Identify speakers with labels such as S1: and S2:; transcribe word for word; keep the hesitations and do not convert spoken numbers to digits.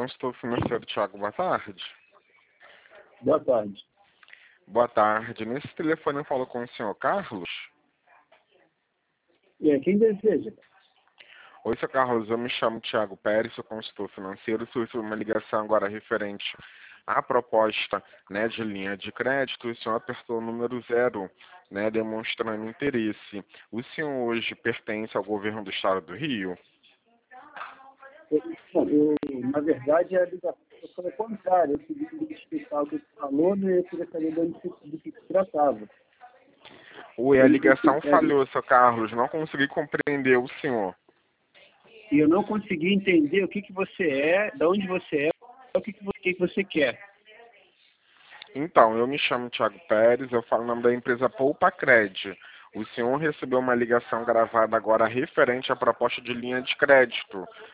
S1: consultor financeiro, Thiago, boa tarde.
S2: Boa tarde.
S1: Boa tarde. Nesse telefone eu falo com o senhor Carlos.
S2: E é quem deseja?
S1: Oi, senhor Carlos, eu me chamo Thiago Pérez, sou consultor financeiro. Surgiu uma ligação agora referente à proposta, né, de linha de crédito. O senhor apertou o número zero, né, demonstrando interesse. O senhor hoje pertence ao governo do estado do Rio?
S2: Eu, eu, na verdade, a ligação foi o contrário. Eu queria explicar o que você falou, né? Eu queria saber do que, do que se tratava.
S1: Oi, a ligação
S2: É,
S1: falhou, senhor Carlos. Não consegui compreender o senhor.
S2: E eu não consegui entender o que, que você é, de onde você é, o que, que, você, o que, que você quer.
S1: Então, eu me chamo Thiago Pérez, eu falo em nome da empresa Poupa Cred. O senhor recebeu uma ligação gravada agora referente à proposta de linha de crédito.